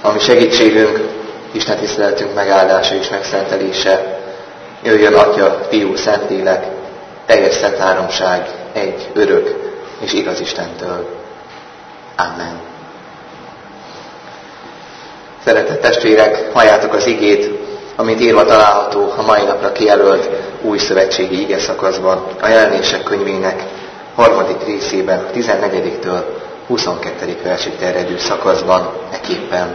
ami segítségünk, Isten tiszteletünk megáldása és megszentelése. Jöjjön Atya, Fiú, Szentlélek, teljes szent háromság, egy, örök és igaz Istentől. Amen. Szeretett testvérek, halljátok az igét, amint írva található a mai napra kijelölt új szövetségi ige szakaszban, a Jelenések könyvének 3. részében, 14-től 22. versig terjedő szakaszban, eképpen.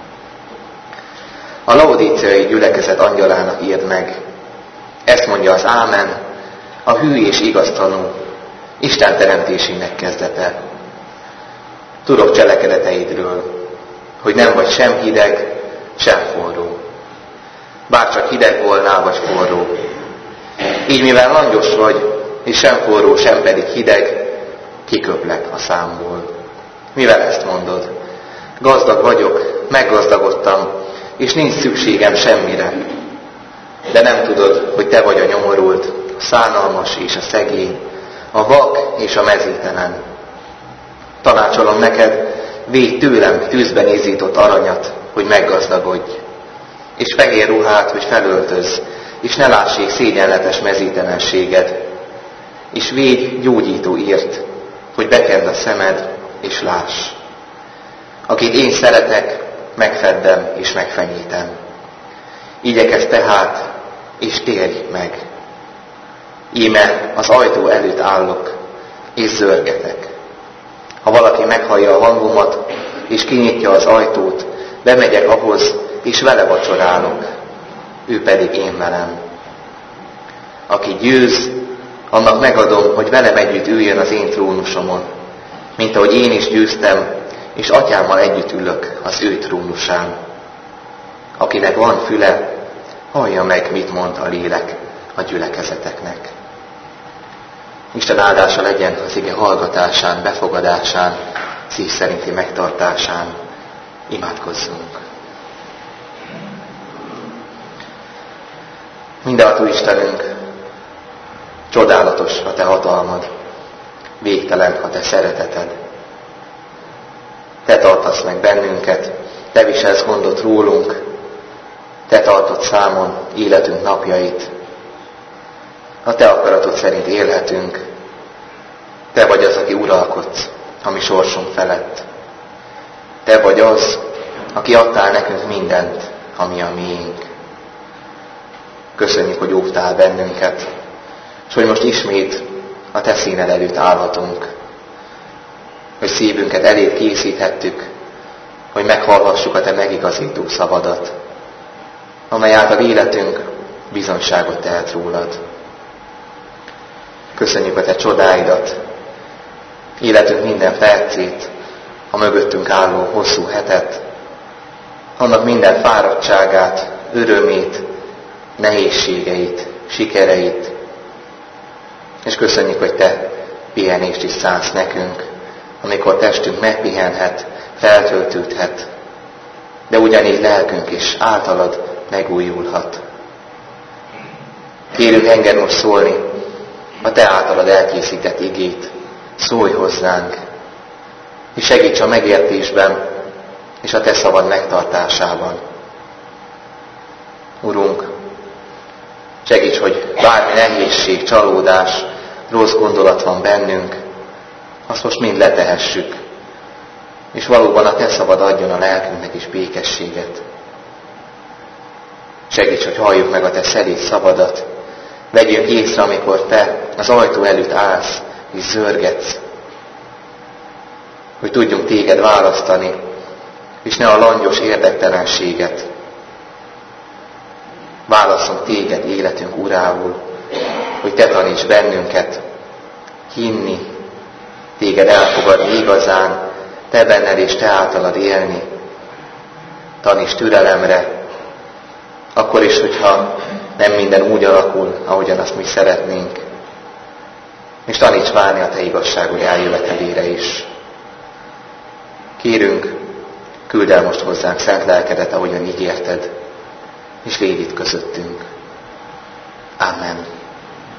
A laodíceai gyülekezet angyalának írd meg: ezt mondja az Ámen, a hű és igaz tanú, Isten teremtésének kezdete. Tudok cselekedeteidről, hogy nem vagy sem hideg, sem forró. Bárcsak hideg volnál, vagy forró. Így mivel langyos vagy, és sem forró, sem pedig hideg, kiköplek a számból. Mivel ezt mondod? Gazdag vagyok, meggazdagodtam, és nincs szükségem semmire. De nem tudod, hogy te vagy a nyomorult, a szánalmas és a szegény, a vak és a mezítelen. Tanácsolom neked, védj tőlem tűzben izzított aranyat, hogy meggazdagodj, és fehér ruhát, hogy felöltözz, és ne lássék szégyenletes mezítelenséged, és védj gyógyító írt, hogy bekend a szemed, és láss. Akit én szeretek, megfeddem és megfenyítem. Igyekezz tehát, és térj meg. Íme az ajtó előtt állok, és zörgetek. Ha valaki meghallja a hangomat, és kinyitja az ajtót, bemegyek ahhoz, és vele vacsorálok, ő pedig én velem. Aki győz, annak megadom, hogy velem együtt üljön az én trónusomon, mint ahogy én is győztem, és atyámmal együtt ülök az ő trónusán. Akinek van füle, hallja meg, mit mond a lélek a gyülekezeteknek. Isten áldása legyen az ige hallgatásán, befogadásán, szív szerinti megtartásán. Imádkozzunk. Mindenható Istenünk, csodálatos a te hatalmad, végtelen a te szereteted. Te tartasz meg bennünket, te viselsz gondot rólunk, te tartod számon életünk napjait. A te akaratod szerint élhetünk, te vagy az, aki uralkodsz a mi sorsunk felett. Te vagy az, aki adtál nekünk mindent, ami a miénk. Köszönjük, hogy óvtál bennünket, és hogy most ismét a te színed előtt állhatunk, hogy szívünket eléd készíthettük, hogy meghallhassuk a te megigazító szavadat, amely által életünk bizonyságot tehet rólad. Köszönjük a te csodáidat, életünk minden percét, a mögöttünk álló hosszú hetet, annak minden fáradtságát, örömét, nehézségeit, sikereit, és köszönjük, hogy te pihenést is szánsz nekünk, amikor testünk megpihenhet, feltöltődhet, de ugyanígy lelkünk is általad megújulhat. Kérünk, engedd most szólni a te általad elkészített igét, szólj hozzánk, és segíts a megértésben és a te szavad megtartásában. Urunk, segíts, hogy bármi nehézség, csalódás, rossz gondolat van bennünk, azt most mind letehessük, és valóban a te szavad adjon a lelkünknek is békességet. Segíts, hogy halljuk meg a te szelíd szavadat, vegyünk észre, amikor te az ajtó előtt állsz és zörgetsz, hogy tudjunk téged választani, és ne a langyos érdektelenséget. Válasszunk téged életünk urául, hogy te taníts bennünket hinni, téged elfogadni igazán, te benned és te általad élni. Taníts türelemre, akkor is, hogyha nem minden úgy alakul, ahogyan azt mi szeretnénk. És taníts várni a te igazságod eljövetelére is. Kérünk, küldd el most hozzánk szent lelkedet, ahogyan ígérted, és légy itt közöttünk. Amen.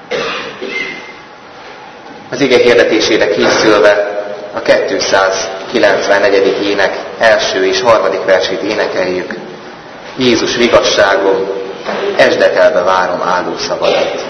Az ige hirdetésére készülve a 209. 94. ének első és harmadik versét énekeljük. Jézus vigasságom, esdetelbe várom áldó szavadat.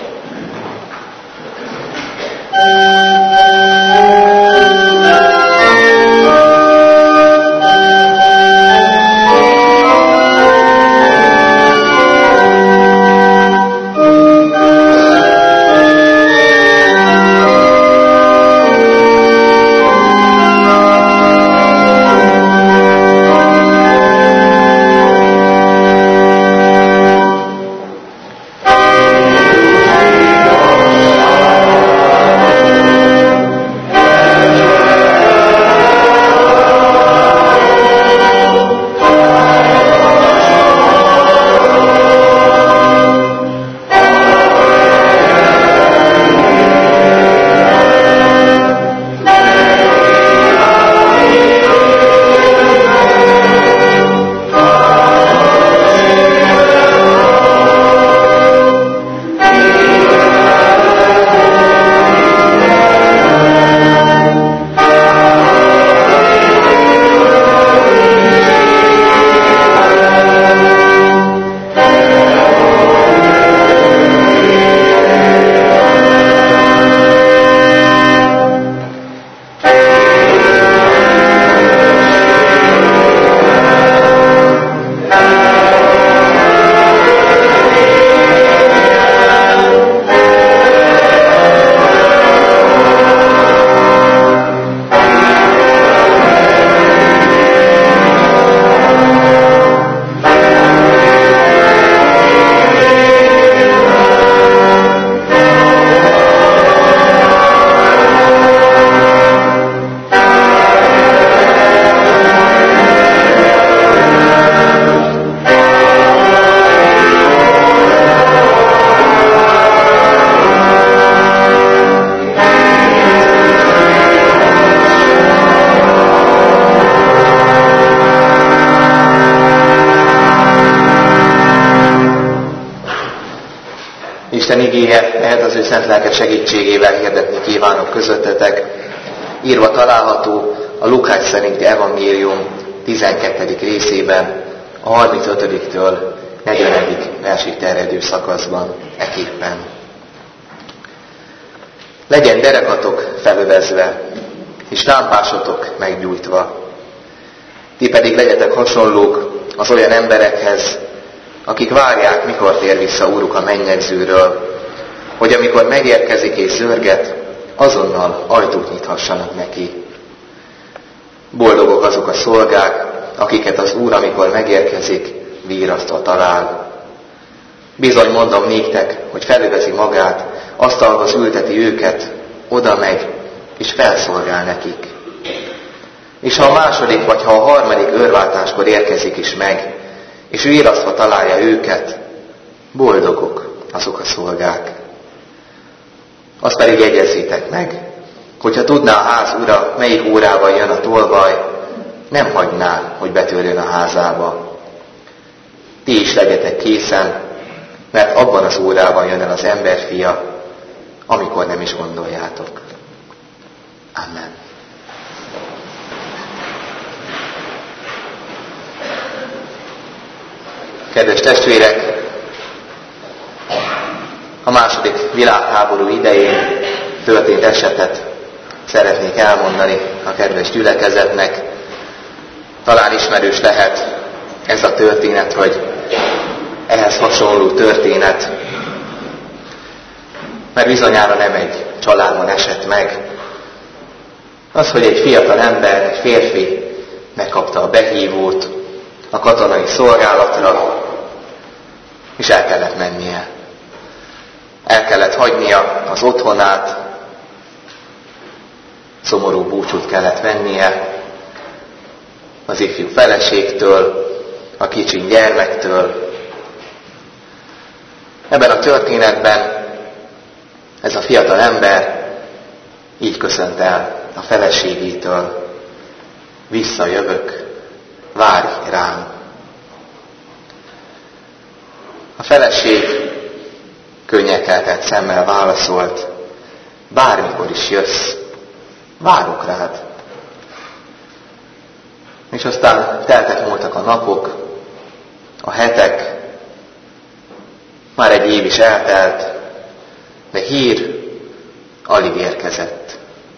Isten igéje, ehhez az ő szent lelke segítségével hirdetni kívánok közöttetek. Írva található a Lukács szerinti evangélium 12. részében, a 35-től 40. versig terjedő szakaszban eképpen. Legyen derekatok felövezve, és lámpásotok meggyújtva. Ti pedig legyetek hasonlók az olyan emberekhez, akik várják, mikor tér vissza Úruk a mennyegzőről, hogy amikor megérkezik és zörget, azonnal ajtót nyithassanak neki. Boldogok azok a szolgák, akiket az Úr, amikor megérkezik, virrasztva talál. Bizony mondom néktek, hogy felövezi magát, asztalhoz ülteti őket, oda megy, és felszolgál nekik. És ha a második vagy ha a harmadik őrváltáskor érkezik is meg, és virrasztva találja őket, boldogok azok a szolgák. Azt pedig jegyezzétek meg, hogyha tudná a ház ura, melyik órával jön a tolvaj, nem hagyná, hogy betörjön a házába. Ti is legyetek készen, mert abban az órában jön el az emberfia, amikor nem is gondoljátok. Amen. Kedves testvérek, a második világháború idején történt esetet szeretnék elmondani a kedves gyülekezetnek. Talán ismerős lehet ez a történet, vagy ehhez hasonló történet, mert bizonyára nem egy családban esett meg. Az, hogy egy fiatal ember, egy férfi megkapta a behívót a katonai szolgálatra, és el kellett mennie. El kellett hagynia az otthonát, szomorú búcsút kellett vennie az ifjú feleségtől, a kicsi gyermektől. Ebben a történetben ez a fiatal ember így köszönt el a feleségétől: visszajövök, várj rám. A feleség könnyekkel tett szemmel válaszolt: bármikor is jössz, várok rád. És aztán teltek múltak a napok, a hetek, már egy év is eltelt, de hír alig érkezett.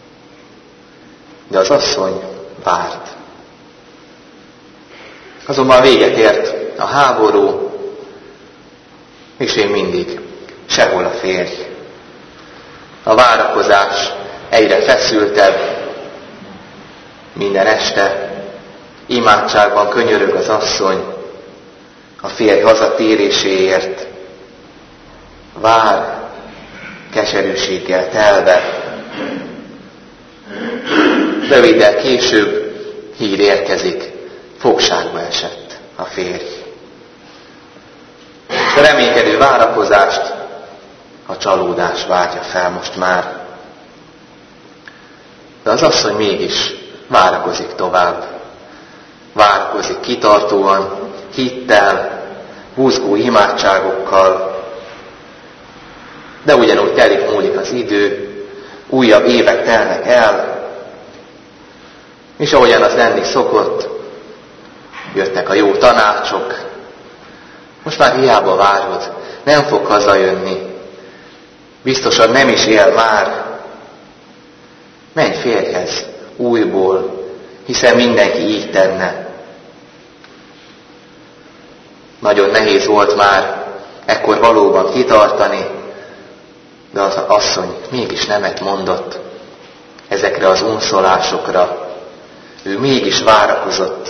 De az asszony várt. Azonban véget ért a háború, és még mindig sehol a férj. A várakozás egyre feszültebb, minden este imádságban könyörög az asszony a férj hazatéréséért, vár keserűséggel telve. Röviddel később hír érkezik, fogságba esett a férj. A reménykedő várakozást a csalódás váltja fel most már. De az asszony mégis várakozik tovább. Várakozik kitartóan, hittel, buzgó imádságokkal, de ugyanúgy telik múlik az idő, újabb évek telnek el, és ahogyan az lenni szokott, jöttek a jó tanácsok. Most már hiába várod, nem fog hazajönni, biztosan nem is él már. Menj férjhez újból, hiszen mindenki így tenne. Nagyon nehéz volt már ekkor valóban kitartani, de az asszony mégis nemet mondott ezekre az unszolásokra. Ő mégis várakozott.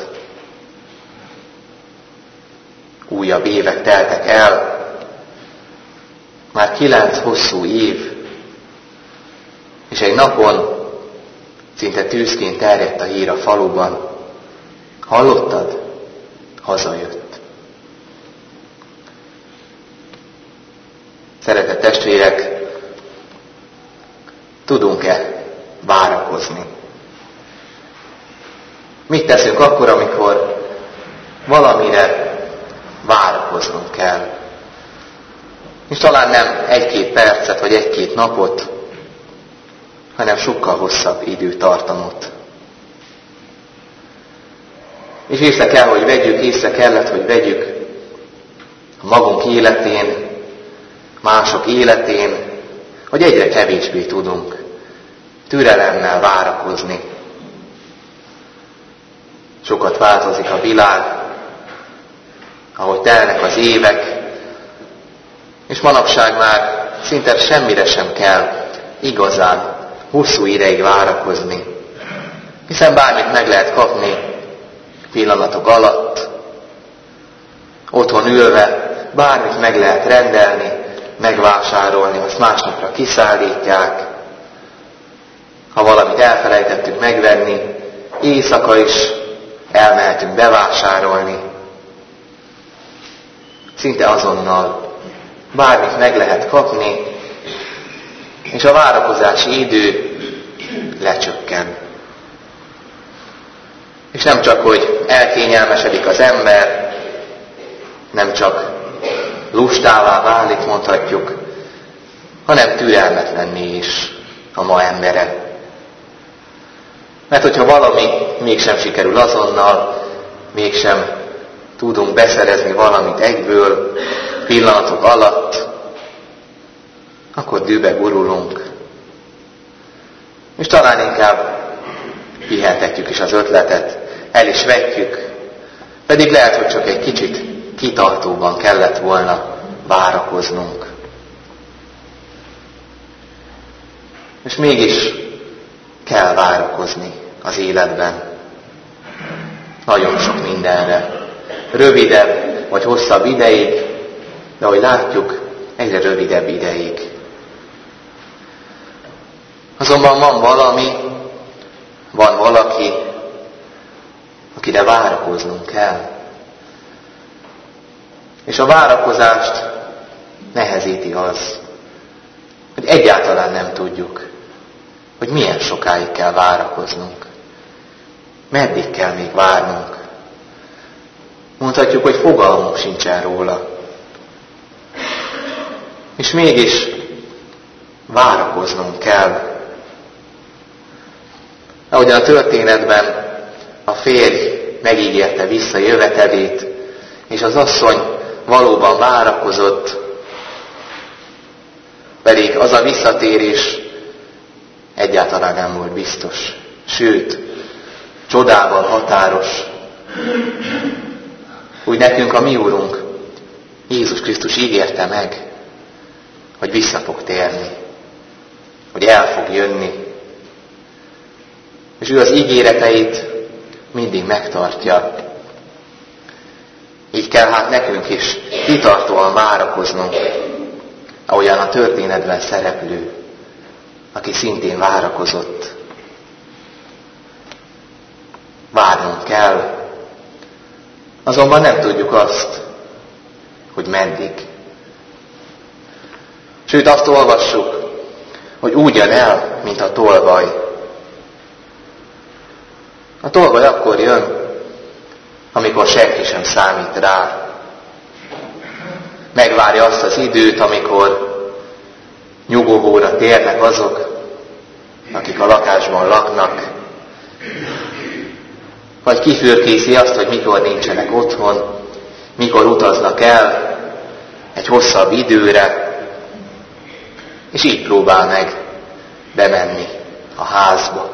Újabb évek teltek el, már 9 hosszú év, és egy napon szinte tűzként terjedt a hír a faluban. Hallottad? Hazajött. Szeretett testvérek, tudunk-e várakozni? Mit teszünk akkor, amikor valamire várakoznunk kell? És talán nem 1-2 percet, vagy 1-2 napot, hanem sokkal hosszabb időtartamot. És észre kellett, hogy vegyük a magunk életén, mások életén, hogy egyre kevésbé tudunk türelemmel várakozni. Sokat változik a világ, ahogy telnek az évek, és manapság már szinte semmire sem kell igazán hosszú ideig várakozni, hiszen bármit meg lehet kapni pillanatok alatt, otthon ülve, bármit meg lehet rendelni, megvásárolni, azt másnapra kiszállítják. Ha valamit elfelejtettünk megvenni, éjszaka is elmehetünk bevásárolni. Szinte azonnal bármit meg lehet kapni, és a várakozási idő lecsökken. És nem csak, hogy elkényelmesedik az ember, nem csak lustává válik, mondhatjuk, hanem türelmetlenné is a ma embere. Mert hogyha valami mégsem sikerül azonnal, mégsem tudunk beszerezni valamit egyből, pillanatok alatt, akkor dühbe gurulunk. És talán inkább pihentetjük is az ötletet, el is vetjük, pedig lehet, hogy csak egy kicsit kitartóban kellett volna várakoznunk. És mégis kell várakozni az életben. Nagyon sok mindenre. Rövidebb vagy hosszabb ideig, de ahogy látjuk, egyre rövidebb ideig. Azonban van valaki, akire várakoznunk kell. És a várakozást nehezíti az, hogy egyáltalán nem tudjuk, hogy milyen sokáig kell várakoznunk. Meddig kell még várnunk. Mondhatjuk, hogy fogalmunk sincsen róla. És mégis várakoznunk kell. Ahogyan a történetben a férj megígérte visszajövetelét, és az asszony valóban várakozott, pedig az a visszatérés egyáltalán nem volt biztos. Sőt, csodával határos. Úgy nekünk a mi Úrunk, Jézus Krisztus ígérte meg, hogy vissza fog térni, hogy el fog jönni. És ő az ígéreteit mindig megtartja. Így kell hát nekünk is kitartóan várakoznunk, ahogyan a történetben szereplő, aki szintén várakozott. Várnunk kell, azonban nem tudjuk azt, hogy meddig. Sőt, azt olvassuk, hogy úgy jön el, mint a tolvaj. A tolvaj akkor jön, amikor senki sem számít rá. Megvárja azt az időt, amikor nyugovóra térnek azok, akik a lakásban laknak, vagy kifürkészi azt, hogy mikor nincsenek otthon, mikor utaznak el egy hosszabb időre, és így próbál meg bemenni a házba.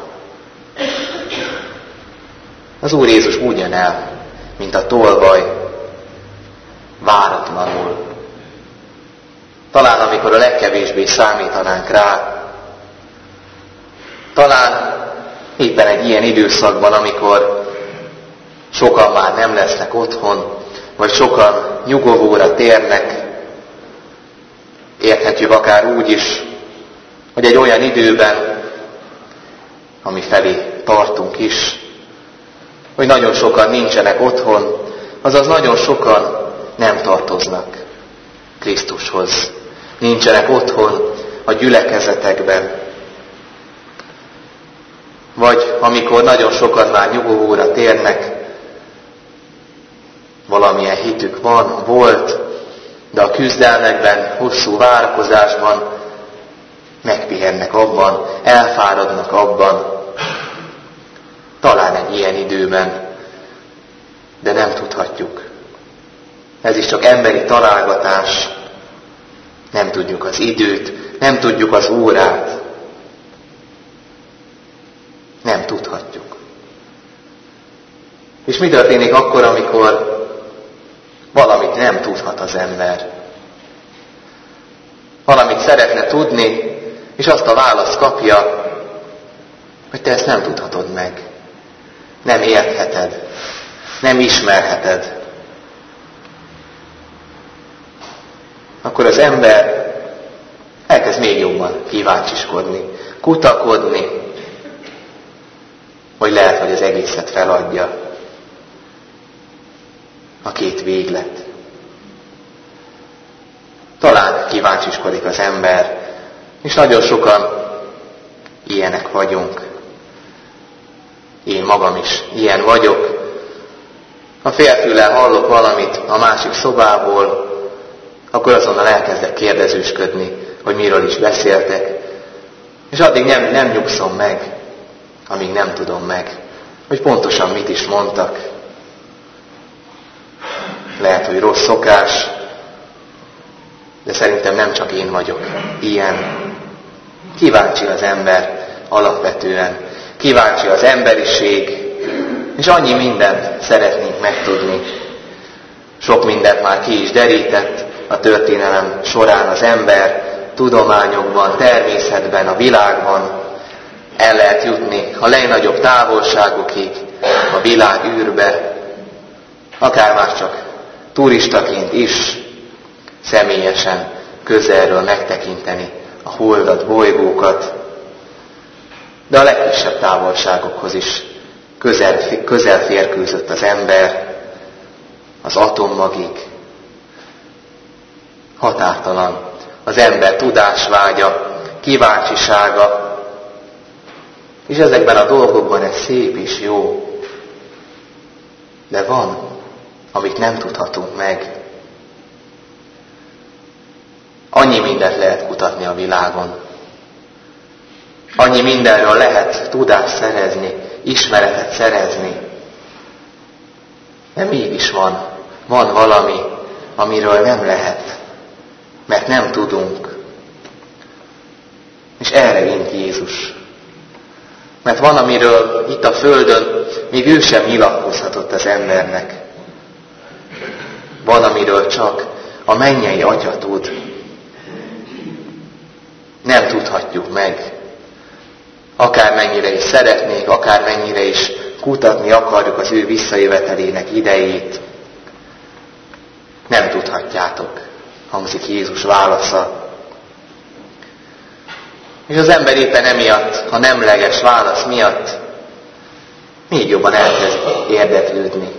Az Úr Jézus úgy jön el, mint a tolvaj, váratlanul. Talán amikor a legkevésbé számítanánk rá, talán éppen egy ilyen időszakban, amikor sokan már nem lesznek otthon, vagy sokan nyugovóra térnek, érthetjük akár úgy is, hogy egy olyan időben, ami felé tartunk is, hogy nagyon sokan nincsenek otthon, azaz nagyon sokan nem tartoznak Krisztushoz. Nincsenek otthon a gyülekezetekben. Vagy amikor nagyon sokan már nyugovóra térnek, valamilyen hitük van, volt, de a küzdelmekben, hosszú várakozásban megpihennek abban, elfáradnak abban, talán egy ilyen időben, de nem tudhatjuk. Ez is csak emberi találgatás, nem tudjuk az időt, nem tudjuk az órát, nem tudhatjuk. És mi történik akkor, amikor valamit nem tudhat az ember? Valamit szeretne tudni, és azt a választ kapja, hogy te ezt nem tudhatod meg. Nem értheted, nem ismerheted. Akkor az ember elkezd még jobban kíváncsiskodni, kutakodni, hogy lehet, hogy az egészet feladja. A két véglet. Talán kíváncsikodik az ember, és nagyon sokan ilyenek vagyunk. Én magam is ilyen vagyok. Ha félfüllel hallok valamit a másik szobából, akkor azonnal elkezdek kérdezősködni, hogy miről is beszéltek. És addig nem nyugszom meg, amíg nem tudom meg, hogy pontosan mit is mondtak. Lehet, hogy rossz szokás, de szerintem nem csak én vagyok ilyen. Kíváncsi az ember alapvetően, kíváncsi az emberiség, és annyi mindent szeretnénk megtudni. Sok mindent már ki is derített a történelem során az ember, tudományokban, természetben, a világban. El lehet jutni a legnagyobb távolságokig, a világűrbe, akár már csak turistaként is, személyesen, közelről megtekinteni a holdat, bolygókat, de a legkisebb távolságokhoz is közel férkőzött az ember, az atommagig. Határtalan az ember tudásvágya, kíváncsisága, és ezekben a dolgokban ez szép és jó. De van, amit nem tudhatunk meg. Annyi mindent lehet kutatni a világon. Annyi mindenről lehet tudást szerezni, ismeretet szerezni. De mégis van valami, amiről nem lehet, mert nem tudunk. És erre int Jézus. Mert van, amiről itt a földön még ő sem nyilatkozhatott az embernek. Van, amiről csak a mennyei Atya tud. Nem tudhatjuk meg. Akármennyire is szeretnék, akármennyire is kutatni akarjuk az ő visszajövetelének idejét. Nem tudhatjátok, hangzik Jézus válasza. És az ember éppen emiatt, a nemleges válasz miatt még jobban elkezd érdeklődni.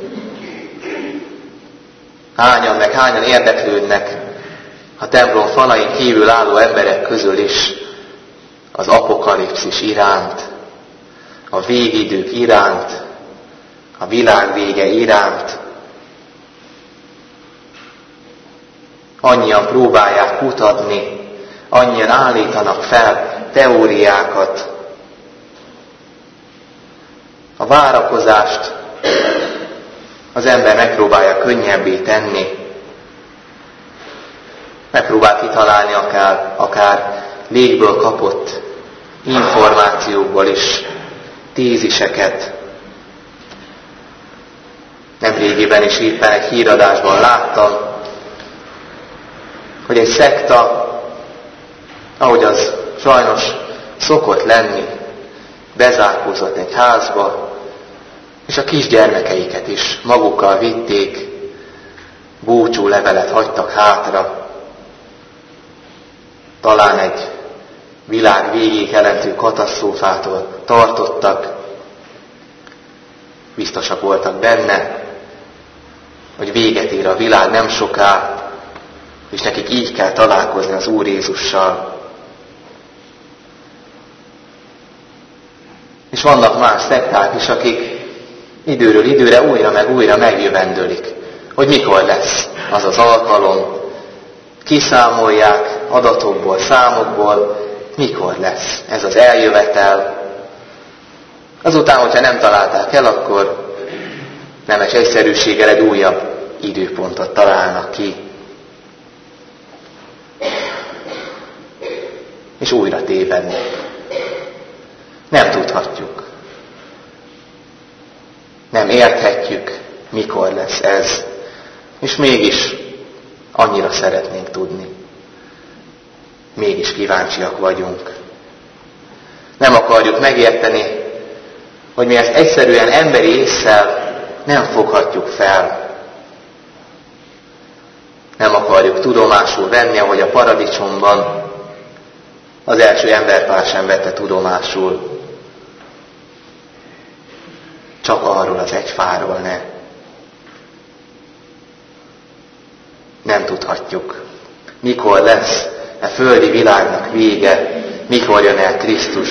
Hányan érdeklődnek a templom falain kívül álló emberek közül is az apokalipszis iránt, a végidők iránt, a világ vége iránt. Annyian próbálják kutatni, annyian állítanak fel teóriákat. A várakozást az ember megpróbálja könnyebbé tenni, megpróbál kitalálni akár légből kapott információkból is téziseket. Nemrégiben is éppen egy híradásban láttam, hogy egy szekta, ahogy az sajnos szokott lenni, bezárkózott egy házba, és a kisgyermekeiket is magukkal vitték, búcsú levelet hagytak hátra, talán egy világ végéig jelentő katasztrófától tartottak, biztosak voltak benne, hogy véget ér a világ nem soká, és nekik így kell találkozni az Úr Jézussal. És vannak más szekták is, akik időről időre újra meg újra megjövendölik, hogy mikor lesz az az alkalom, kiszámolják adatokból, számokból, mikor lesz ez az eljövetel. Azután, hogyha nem találták el, akkor nemes egyszerűséggel egy újabb időpontot találnak ki. És újra tévednek. Nem tudhatjuk. Nem érthetjük, mikor lesz ez. És mégis annyira szeretnénk tudni. Mégis kíváncsiak vagyunk. Nem akarjuk megérteni, hogy mi ezt egyszerűen emberi ésszel nem foghatjuk fel. Nem akarjuk tudomásul venni, ahogy a paradicsomban az első emberpár sem vette tudomásul. Csak arról az egy fáról ne. Nem tudhatjuk, mikor lesz a földi világnak vége, mikor jön el Krisztus.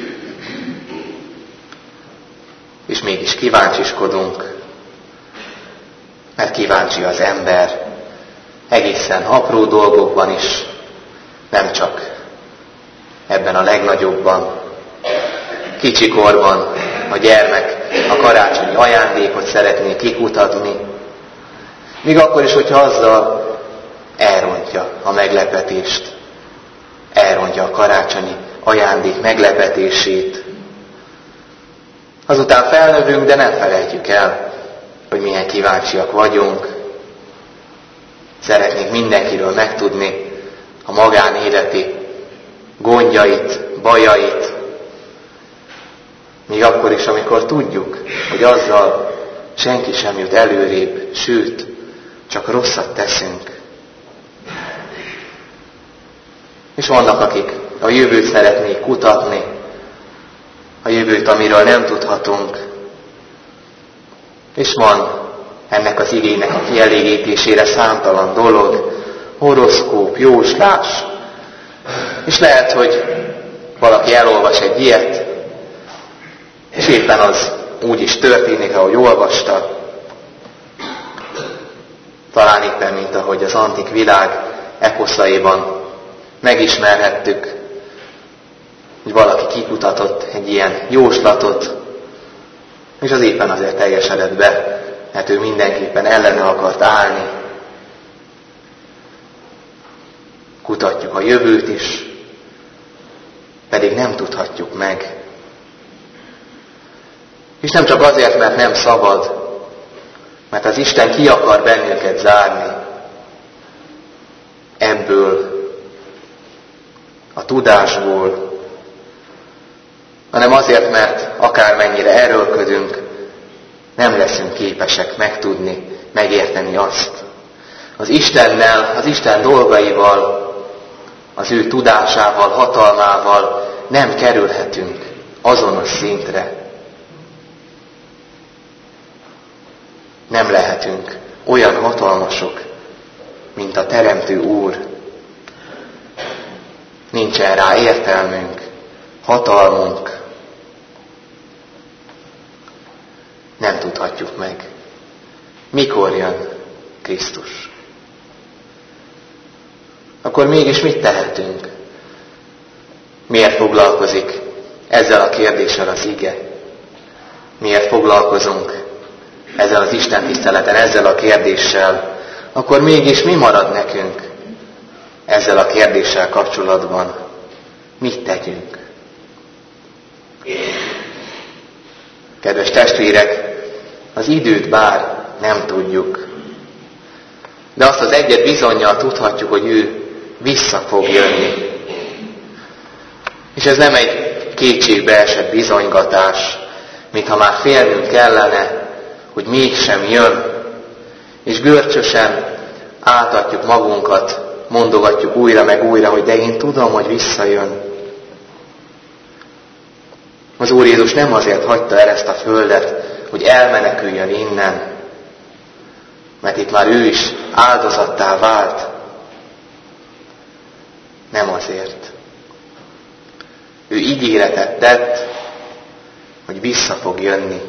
És mégis kíváncsiskodunk, mert kíváncsi az ember egészen apró dolgokban is, nem csak ebben a legnagyobban. Kicsikorban a gyermek a karácsonyi ajándékot szeretné kikutatni, még akkor is, hogyha azzal elrontja a meglepetést, elrontja a karácsonyi ajándék meglepetését. Azután felnövünk, de nem felejtjük el, hogy milyen kíváncsiak vagyunk. Szeretnénk mindenkiről megtudni a magánéleti gondjait, bajait, még akkor is, amikor tudjuk, hogy azzal senki sem jut előrébb, sőt, csak rosszat teszünk. És vannak, akik a jövőt szeretnék kutatni, a jövőt, amiről nem tudhatunk. És van ennek az igének a kielégítésére számtalan dolog, horoszkóp, jóslás. És lehet, hogy valaki elolvas egy ilyet, és éppen az úgy is történik, ahogy olvasta. Talán éppen, mint ahogy az antik világ eposzaiban megismerhettük, hogy valaki kikutatott egy ilyen jóslatot, és az éppen azért teljesedett be mert ő mindenképpen ellene akart állni. Kutatjuk a jövőt is, pedig nem tudhatjuk meg. És nem csak azért, mert nem szabad, mert az Isten ki akar bennünket zárni ebből a tudásból, hanem azért, mert akármennyire erőlködünk, nem leszünk képesek megtudni, megérteni azt. Az Istennel, az Isten dolgaival, az ő tudásával, hatalmával nem kerülhetünk azonos szintre. Nem lehetünk olyan hatalmasok, mint a Teremtő Úr. Nincsen rá értelmünk, hatalmunk. Nem tudhatjuk meg, mikor jön Krisztus. Akkor mégis mit tehetünk? Miért foglalkozik ezzel a kérdéssel az ige? Miért foglalkozunk ezzel az Isten tiszteleten, ezzel a kérdéssel? Akkor mégis mi marad nekünk ezzel a kérdéssel kapcsolatban? Mit tegyünk? Kedves testvérek, az időt bár nem tudjuk, de azt az egyet bizonnyal tudhatjuk, hogy ő vissza fog jönni. És ez nem egy kétségbe esett bizonygatás, mintha már félnünk kellene, hogy mégsem jön, és görcsösen áltatjuk magunkat, mondogatjuk újra meg újra, hogy de én tudom, hogy visszajön. Az Úr Jézus nem azért hagyta el ezt a földet, hogy elmeneküljön innen, mert itt már ő is áldozattá vált. Nem azért. Ő ígéretet tett, hogy vissza fog jönni,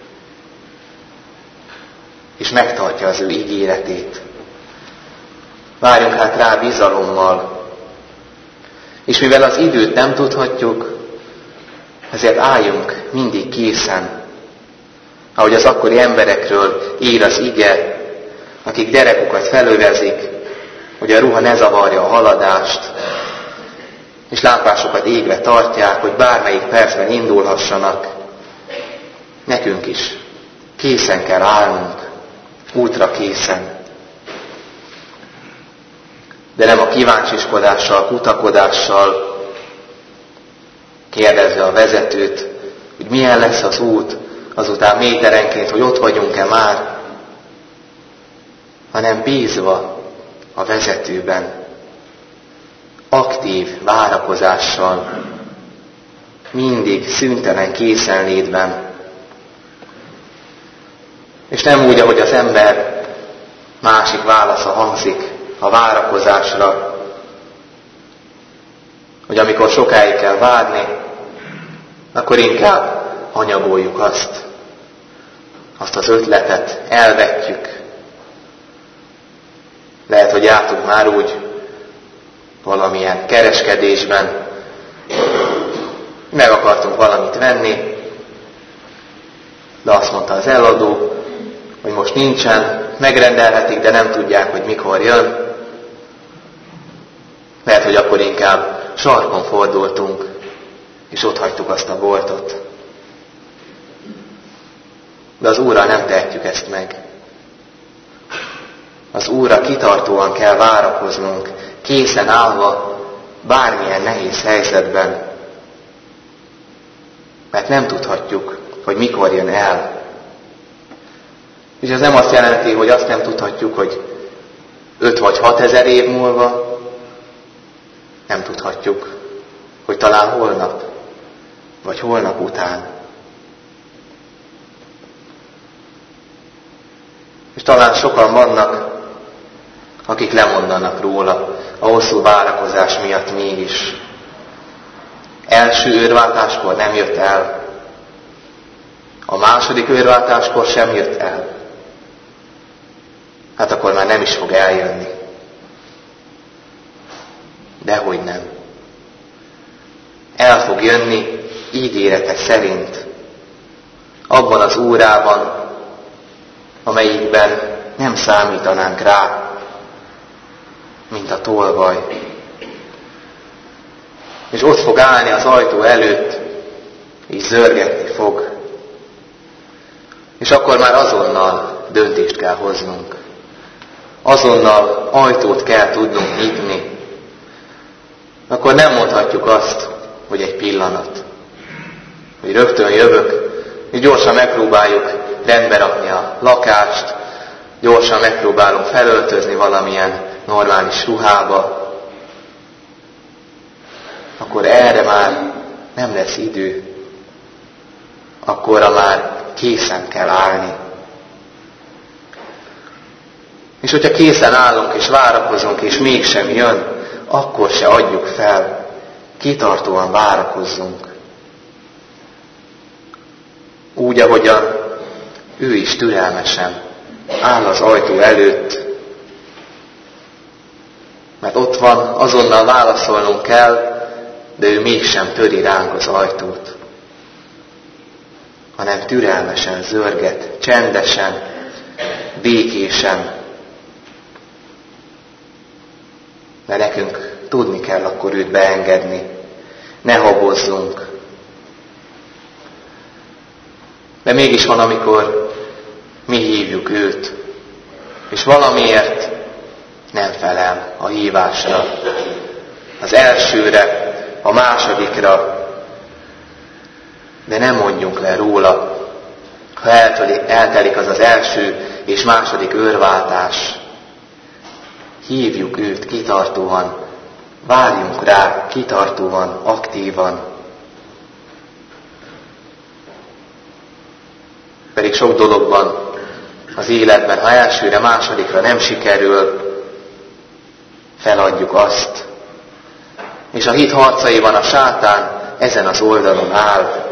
és megtartja az ő ígéretét. Várjunk hát rá bizalommal, és mivel az időt nem tudhatjuk, ezért álljunk mindig készen, ahogy az akkori emberekről ír az ige, akik derekukat felövezik, hogy a ruha ne zavarja a haladást, és lámpásokat égve tartják, hogy bármelyik percben indulhassanak. Nekünk is készen kell állnunk, útra készen. De nem a kíváncsiskodással, kutakodással, kérdezve a vezetőt, hogy milyen lesz az út, azután méterenként, hogy ott vagyunk-e már, hanem bízva a vezetőben, aktív várakozással, mindig szüntelen készenlétben. És nem úgy, ahogy az ember másik válasza hangzik a várakozásra, hogy amikor sokáig kell várni, akkor inkább hanyagoljuk azt az ötletet, elvetjük. Lehet, hogy jártunk már úgy valamilyen kereskedésben, meg akartunk valamit venni, de azt mondta az eladó, hogy most nincsen, megrendelhetik, de nem tudják, hogy mikor jön. Lehet, hogy akkor inkább sarkon fordultunk, és ott hagytuk azt a boltot. De az Úrral nem tehetjük ezt meg. Az Úrra kitartóan kell várakoznunk, készen állva bármilyen nehéz helyzetben, mert nem tudhatjuk, hogy mikor jön el. És ez nem azt jelenti, hogy azt nem tudhatjuk, hogy 5 vagy 6 ezer év múlva, nem tudhatjuk, hogy talán holnap, vagy holnap után. És talán sokan vannak, akik lemondanak róla a hosszú várakozás miatt mégis. Első őrváltáskor nem jött el. A második őrváltáskor sem jött el. Hát akkor már nem is fog eljönni. Dehogy nem. El fog jönni ígérete szerint. Abban az órában, amelyikben nem számítanánk rá, mint a tolvaj. És ott fog állni az ajtó előtt, és zörgetni fog. És akkor már azonnal döntést kell hoznunk. Azonnal ajtót kell tudnunk nyitni. Akkor nem mondhatjuk azt, hogy egy pillanat, hogy rögtön jövök, és gyorsan megpróbáljuk rendbe rakni a lakást, gyorsan megpróbálunk felöltözni valamilyen normális ruhába, akkor erre már nem lesz idő. Akkorra már készen kell állni. És hogyha készen állunk és várakozunk, és mégsem jön, akkor se adjuk fel. Kitartóan várakozzunk. Úgy, ahogyan ő is türelmesen áll az ajtó előtt, mert ott van, azonnal válaszolnunk kell, de ő mégsem töri ránk az ajtót, hanem türelmesen zörget, csendesen, békésen. De nekünk tudni kell akkor őt beengedni, ne habozzunk. De mégis van, amikor mi hívjuk őt, és valamiért nem felel a hívásra. Az elsőre, a másodikra, de nem mondjunk le róla, ha eltelik az első és második őrváltás. Hívjuk őt kitartóan, várjunk rá kitartóan, aktívan. Pedig sok dologban az életben, ha elsőre, másodikra nem sikerül, feladjuk azt. És a hit harcaiban a sátán ezen az oldalon áll,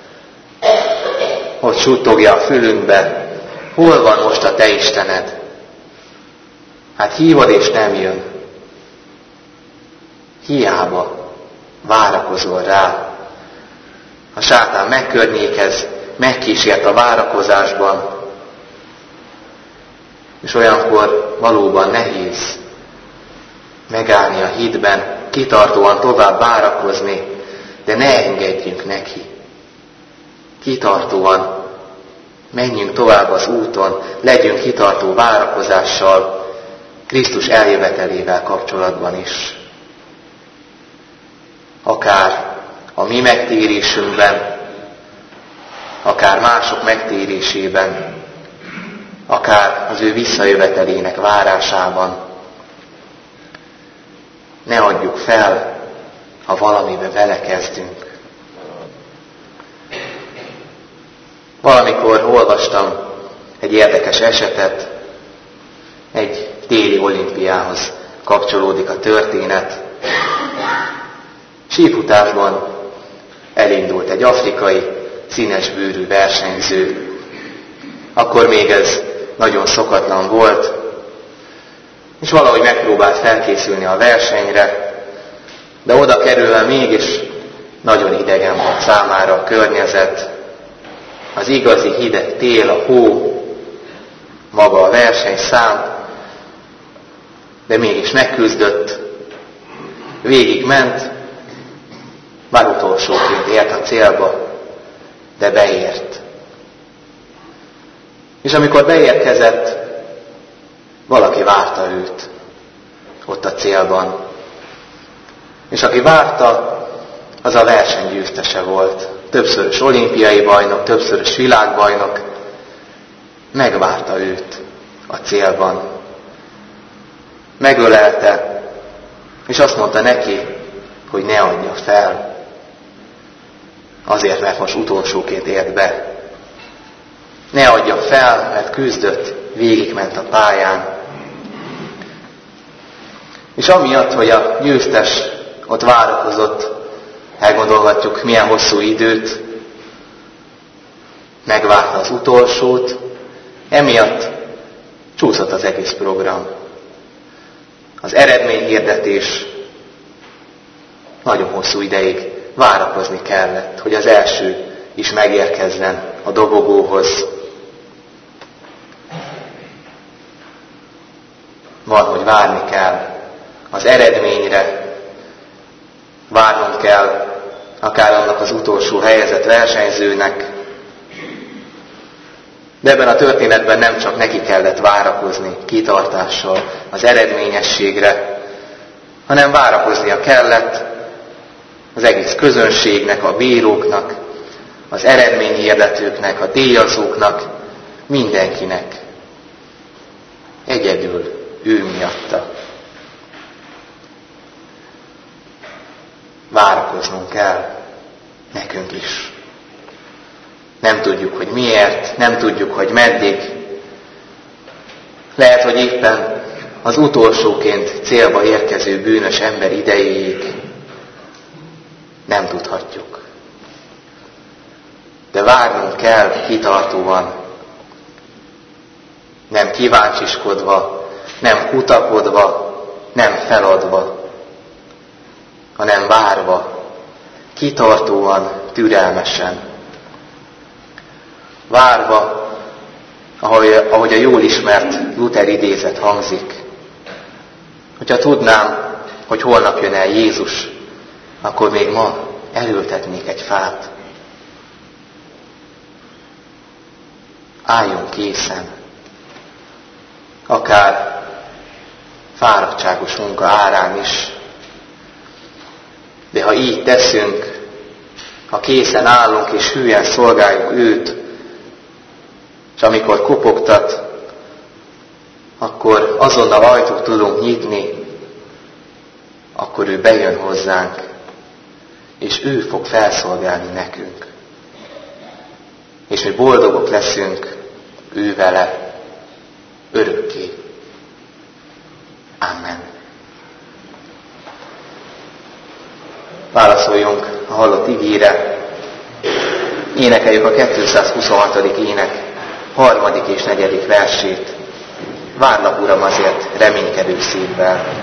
hogy suttogja a fülünkbe, hol van most a te Istened? Hát hívod és nem jön. Hiába várakozol rá. A sátán megkörnyékez, megkísért a várakozásban, és olyankor valóban nehéz megállni a hitben, kitartóan tovább várakozni, de ne engedjünk neki. Kitartóan menjünk tovább az úton, legyünk kitartó várakozással, Krisztus eljövetelével kapcsolatban is. Akár a mi megtérésünkben, akár mások megtérésében, akár az ő visszajövetelének várásában. Ne adjuk fel, ha valamibe belekezdünk. Valamikor olvastam egy érdekes esetet, egy téli olimpiához kapcsolódik a történet. Sífutásban elindult egy afrikai színesbőrű versenyző. Akkor még ez nagyon szokatlan volt, és valahogy megpróbált felkészülni a versenyre, de oda kerülve mégis nagyon idegen volt számára a környezet, az igazi hideg tél, a hó, maga a versenyszám, de mégis megküzdött, végigment, bár utolsóként ért a célba, de beért. És amikor beérkezett, valaki várta őt ott a célban. És aki várta, az a verseny győztese volt. Többszörös olimpiai bajnok, többszörös világbajnok. Megvárta őt a célban. Megölelte, és azt mondta neki, hogy ne adja fel. Azért, mert most utolsóként ért be. Ne adja fel, mert küzdött, végigment a pályán. És amiatt, hogy a győztes ott várakozott, elgondolhatjuk, milyen hosszú időt, megvárta az utolsót, emiatt csúszott az egész program. Az eredményhirdetés nagyon hosszú ideig várakozni kellett, hogy az első is megérkezzen a dobogóhoz. van, hogy várni kell az eredményre, várnunk kell akár annak az utolsó helyezett versenyzőnek, de ebben a történetben nem csak neki kellett várakozni kitartással az eredményességre, hanem várakoznia kellett az egész közönségnek, a bíróknak, az eredményhirdetőknek, a díjazóknak, mindenkinek. Egyedül ő miatta. Várakoznunk kell nekünk is. Nem tudjuk, hogy miért, nem tudjuk, hogy meddig. Lehet, hogy éppen az utolsóként célba érkező bűnös ember idejéig nem tudhatjuk. De várnunk kell kitartóan, nem kíváncsiskodva, nem kutakodva, nem feladva, hanem várva, kitartóan, türelmesen. Várva, ahogy a jól ismert Luther idézet hangzik. Hogyha tudnám, hogy holnap jön el Jézus, akkor még ma elültetnék egy fát. Álljunk készen, akár fáradtságos munka árán is. De ha így teszünk, ha készen állunk és hülyen szolgáljuk őt, és amikor kopogtat, akkor azonnal ajtót tudunk nyitni, akkor ő bejön hozzánk, és ő fog felszolgálni nekünk. És mi boldogok leszünk ő vele örökké. Amen. Válaszoljunk a hallott igére. Énekeljük a 226. ének 3. és 4. versét. Várlak, Uram, azért reménykedő szívvel.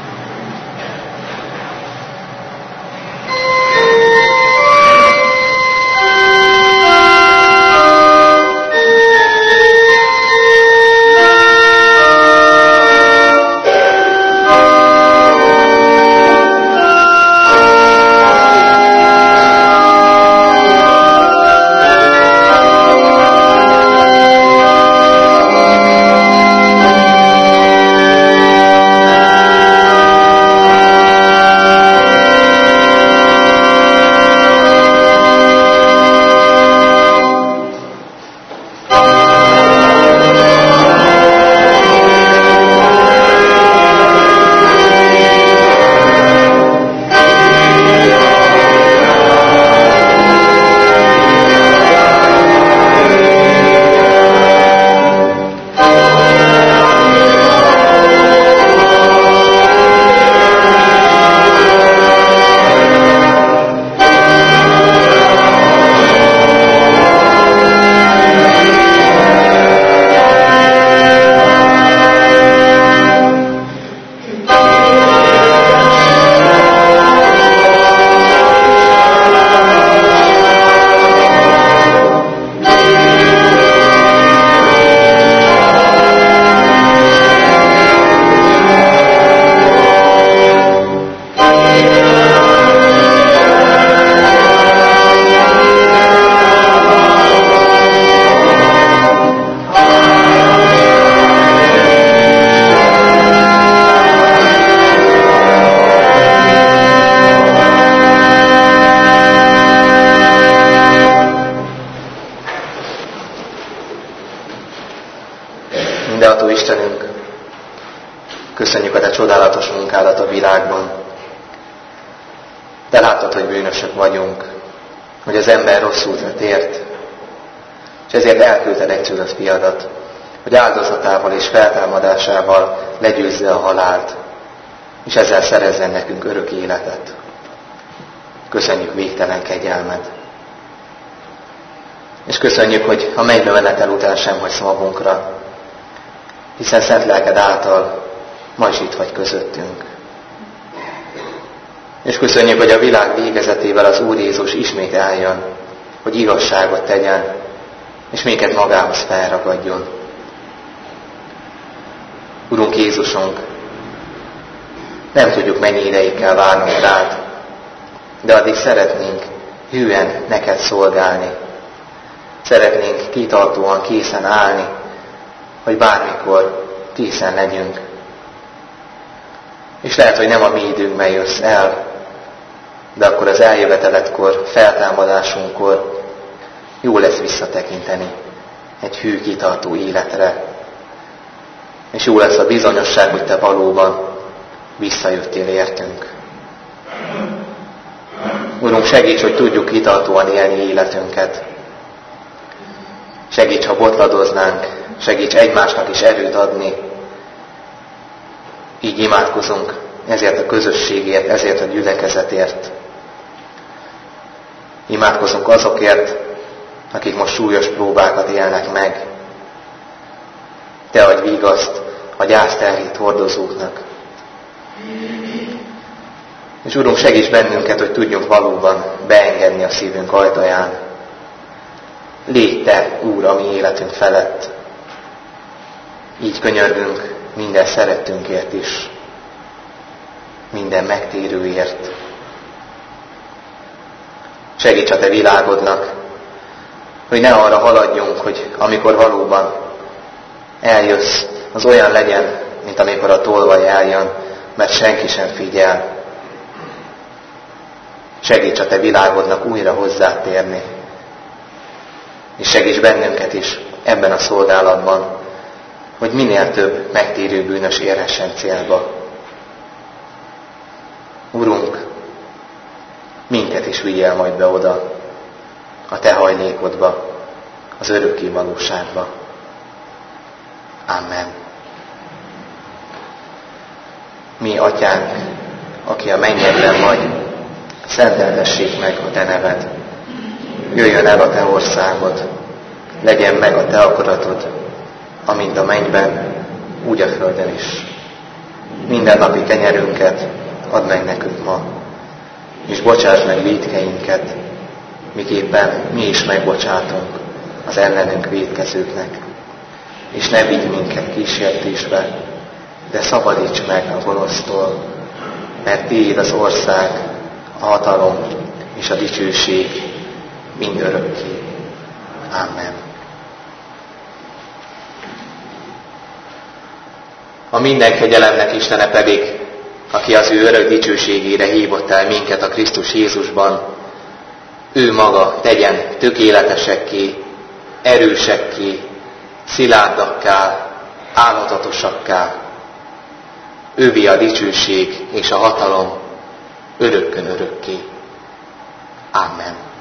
Mindenható Istenünk, köszönjük a Te csodálatos munkádat a világban. Te láttad, hogy bűnösök vagyunk, hogy az ember rossz útra tért, és ezért elküldted egyszülött fiadat, hogy áldozatával és feltámadásával legyőzze a halált, és ezzel szerezzen nekünk örök életet. Köszönjük végtelen kegyelmed. És köszönjük, hogy a mennybe menetel után sem hagysz magunkra, hiszen szent lelked által ma is itt vagy közöttünk. És köszönjük, hogy a világ végezetével az Úr Jézus ismét eljön, hogy igazságot tegyen, és minket magához felragadjon. Urunk Jézusunk, nem tudjuk, mennyi ideig kell várnunk rád, de addig szeretnénk hűen neked szolgálni. Szeretnénk kitartóan készen állni, hogy bármikor készen legyünk. És lehet, hogy nem a mi időnkben jössz el, de akkor az eljöveteledkor, feltámadásunkkor jó lesz visszatekinteni egy hű, kitartó életre. És jó lesz a bizonyosság, hogy te valóban visszajöttél értünk. Urunk, segíts, hogy tudjuk kitartóan élni életünket. Segíts, ha botladoznánk, segíts egymásnak is erőt adni. Így imádkozunk ezért a közösségért, ezért a gyülekezetért. Imádkozunk azokért, akik most súlyos próbákat élnek meg. Te adj vigaszt a gyászterhét hordozóknak. És Urunk, segíts bennünket, hogy tudjunk valóban beengedni a szívünk ajtaján. Légy Te, Úr, a mi életünk felett. Így könyörgünk minden szerettünkért is, minden megtérőért. Segíts a Te világodnak, hogy ne arra haladjunk, hogy amikor valóban eljössz, az olyan legyen, mint amikor a tolvaj eljön, mert senki sem figyel. Segíts a Te világodnak újra hozzátérni. És segíts bennünket is ebben a szolgálatban, hogy minél több megtérő bűnös érhessen célba. Urunk, minket is vigyél majd be oda, a Te hajlékodba, az örökké valóságba. Amen. Mi, Atyánk, aki a mennyekben vagy, szenteltessék meg a Te neved. Jöjjön el a Te országod, legyen meg a Te akaratod, amint a mennyben, úgy a földön is. Minden napi kenyerünket add meg nekünk ma, és bocsáss meg vétkeinket, miképpen mi is megbocsátunk az ellenünk vétkezőknek. És ne vigy minket kísértésbe, de szabadíts meg a gonosztól, mert Tiéd az ország, a hatalom és a dicsőség mindörökké. Amen. A minden kegyelemnek Istene pedig, aki az ő örök dicsőségére hívott el minket a Krisztus Jézusban, ő maga tegyen tökéletesekké, erősekké, szilárdakká, álmodatosakká. Ővé a dicsőség és a hatalom örökkön örökké. Amen.